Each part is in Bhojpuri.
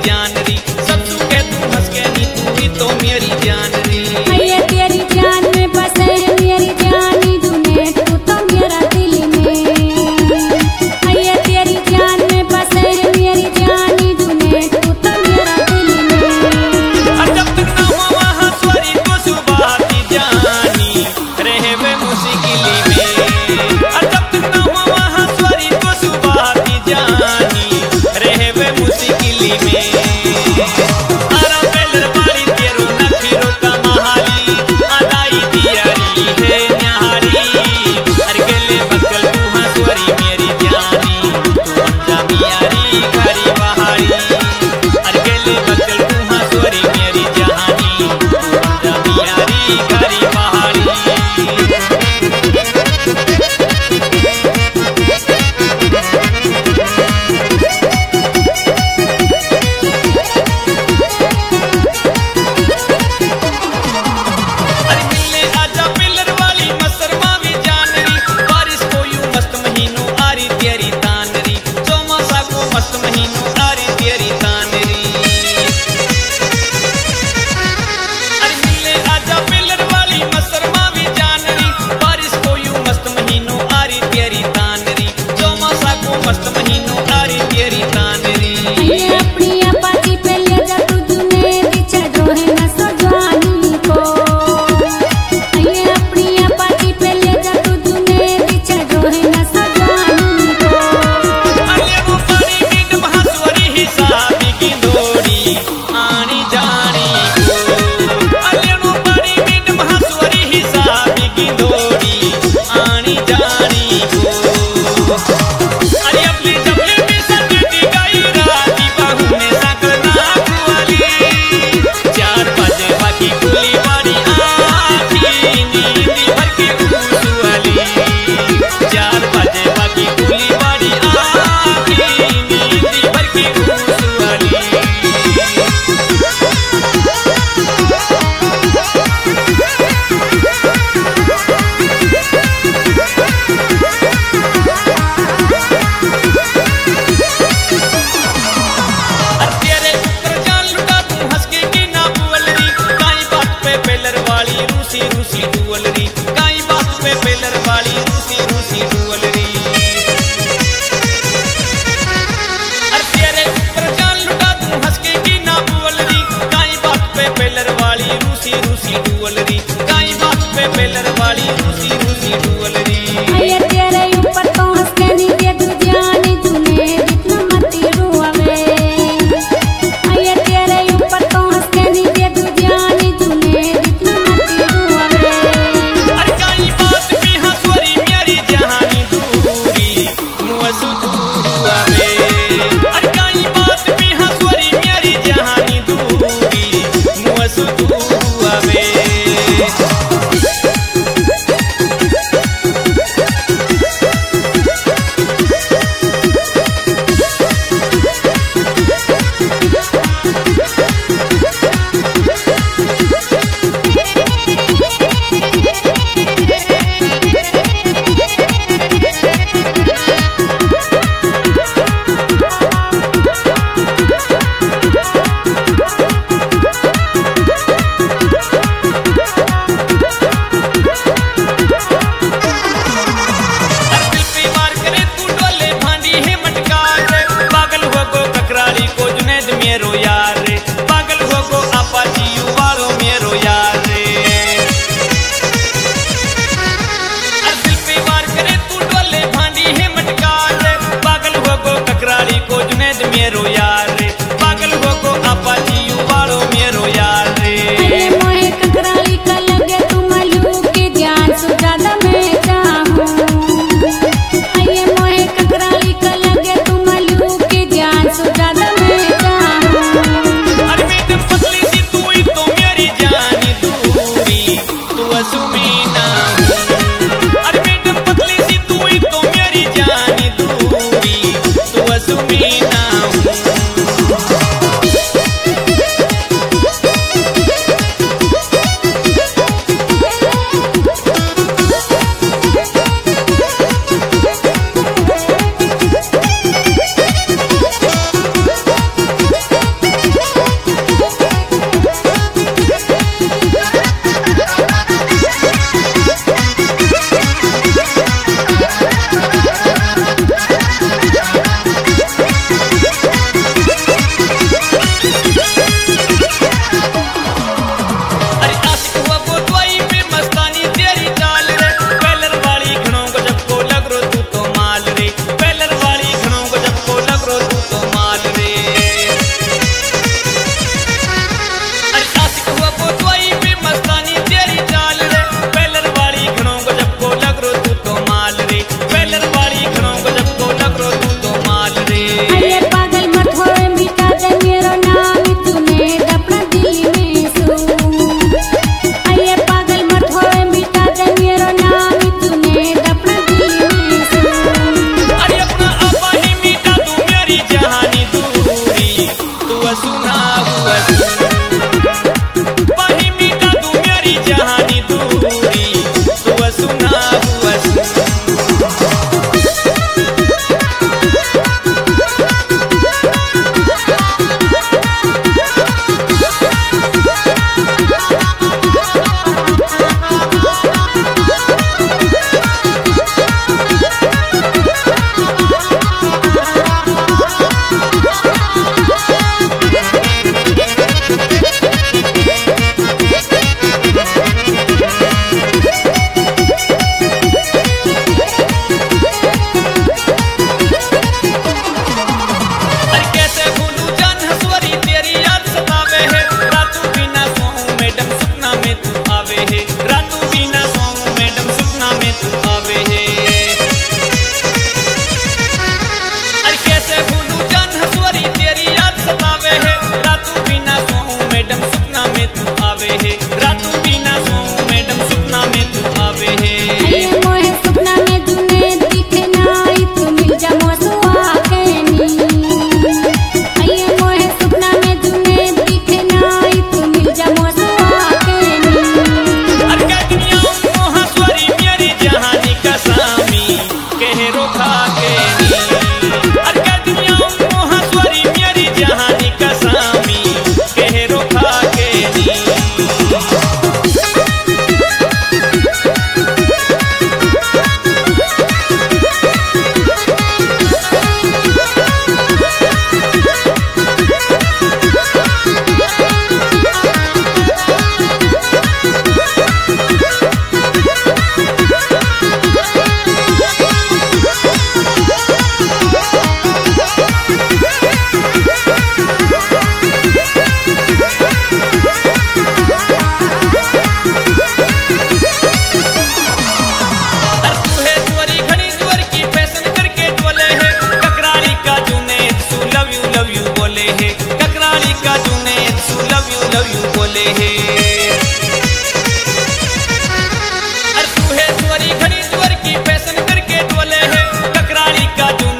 जान री, सब सुखे तू हंस के नी, तू ही तो मेरी जान री। ये तेरी जान में बसे है मेरी जानी दुने, तू तो मेरा दिल में। ये तेरी जान में बसे है मेरी जानी दुने, तू तो मेरा दिल में। जब तक ना हो वहाँ स्वर्ग को सुबह की जानी, रहे वे मुश्किल में। जब तक ना हो वहाँ स्वर्ग को सुबह की जानी, रहे वे मुश्किल में। आरा बेलर बारी तेरो नखीरो का महाली, अदाई दियारी है न्यारी। हर गले बकल तू हंसवरी मेरी जानी, तू अंजा मियारी घरी बहारी। हर गले बकल तू हंसवरी मेरी जानी, तू अंजा मियारी घरी बहारी। अरे मिलने आजा पिलर वाली मसरमा भी जान री, बारिश को यूं मस्त महीनों आरी तेरी तान री, चौमासा को मस्त महीनों आरी तेरी तान री। अरे मिलने आजा पिलर वाली मसरमा भी जान री, बारिश को यूं मस्त महीनों आरी तेरी तान री, चौमासा को मस्त महीनों आरी तेरी तान री। ये अपनी अपाची पे ले जा तू दुने, पीछे ड्रोहे न सजवानी को। ये अपनी अपाची पे ले जा तू दुने, पीछे ड्रोहे न सजवानी को। अले वो पानी मीन महास्वरी हिसाब की दौड़ी आनी जानी को। अले वो पानी मीन महास्वरी हिसाब की दौड़ी आनी जानी को। अरे अपनी जबले में सजती गई राती बाहू में सका सुना हुआ वही मिटा तू मेरी जहानी दूरी तू सुना हुआ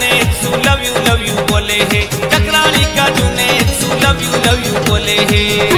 बोले हैं